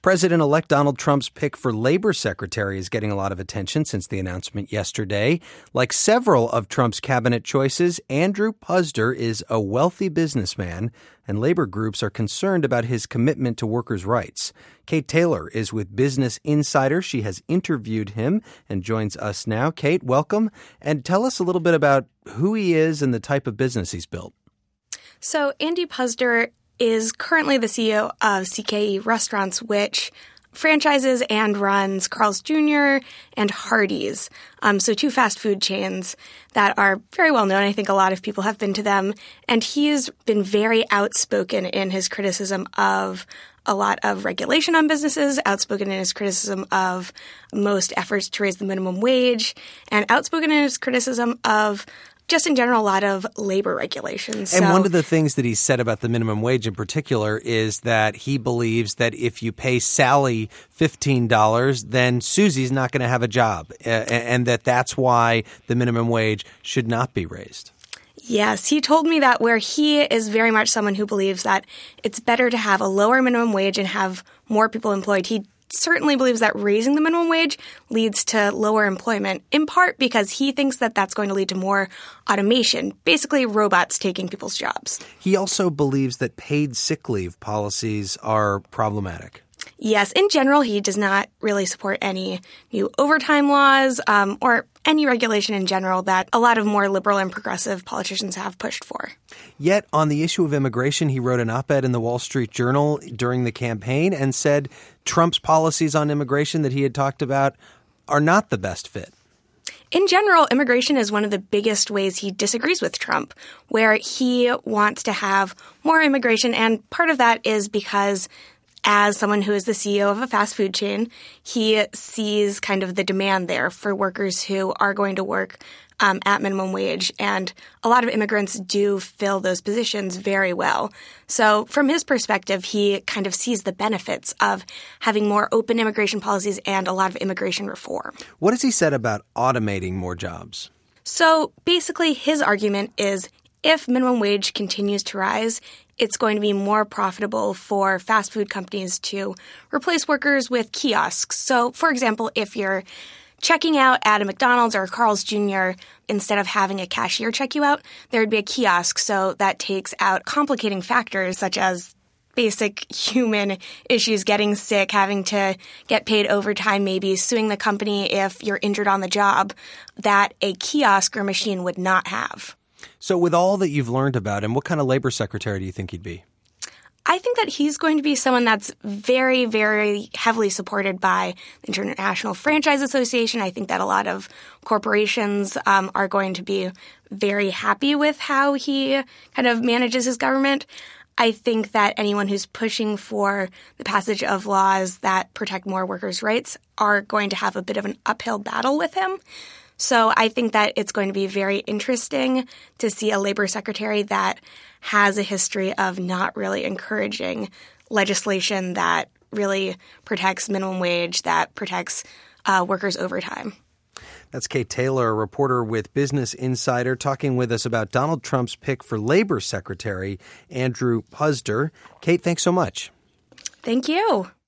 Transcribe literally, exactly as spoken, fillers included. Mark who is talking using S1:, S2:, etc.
S1: President-elect Donald Trump's pick for labor secretary is getting a lot of attention since the announcement yesterday. Like several of Trump's cabinet choices, Andrew Puzder is a wealthy businessman, and labor groups are concerned about his commitment to workers' rights. Kate Taylor is with Business Insider. She has interviewed him and joins us now. Kate, welcome. And tell us a little bit about who he is and the type of business he's built.
S2: So Andy Puzder is currently the C E O of C K E Restaurants, which franchises and runs Carl's Junior and Hardee's, um, so two fast food chains that are very well known. I think a lot of people have been to them. And he's been very outspoken in his criticism of a lot of regulation on businesses, outspoken in his criticism of most efforts to raise the minimum wage, and outspoken in his criticism of just in general, a lot of labor regulations.
S1: And
S2: so,
S1: one of the things that he said about the minimum wage in particular is that he believes that if you pay Sally fifteen dollars, then Susie's not going to have a job, uh, and that that's why the minimum wage should not be raised.
S2: Yes, he told me that where he is very much someone who believes that it's better to have a lower minimum wage and have more people employed. He certainly believes that raising the minimum wage leads to lower employment, in part because he thinks that that's going to lead to more automation, basically robots taking people's jobs.
S1: He also believes that paid sick leave policies are problematic.
S2: Yes, in general, he does not really support any new overtime laws um, or any regulation in general that a lot of more liberal and progressive politicians have pushed for.
S1: Yet, on the issue of immigration, he wrote an op-ed in the Wall Street Journal during the campaign and said Trump's policies on immigration that he had talked about are not the best fit.
S2: In general, immigration is one of the biggest ways he disagrees with Trump, where he wants to have more immigration, and part of that is because as someone who is the C E O of a fast food chain, he sees kind of the demand there for workers who are going to work um, at minimum wage. And a lot of immigrants do fill those positions very well. So from his perspective, he kind of sees the benefits of having more open immigration policies and a lot of immigration reform.
S1: What has he said about automating more jobs?
S2: So basically, his argument is if minimum wage continues to rise, it's going to be more profitable for fast food companies to replace workers with kiosks. So, for example, if you're checking out at a McDonald's or a Carl's Junior, instead of having a cashier check you out, there would be a kiosk. So that takes out complicating factors such as basic human issues, getting sick, having to get paid overtime, maybe suing the company if you're injured on the job, that a kiosk or machine would not have.
S1: So with all that you've learned about him, what kind of labor secretary do you think he'd be?
S2: I think that he's going to be someone that's very, very heavily supported by the International Franchise Association. I think that a lot of corporations um, are going to be very happy with how he kind of manages his government. I think that anyone who's pushing for the passage of laws that protect more workers' rights are going to have a bit of an uphill battle with him. So I think that it's going to be very interesting to see a labor secretary that has a history of not really encouraging legislation that really protects minimum wage, that protects uh, workers' overtime.
S1: That's Kate Taylor, a reporter with Business Insider, talking with us about Donald Trump's pick for Labor Secretary Andrew Puzder. Kate, thanks so much.
S2: Thank you.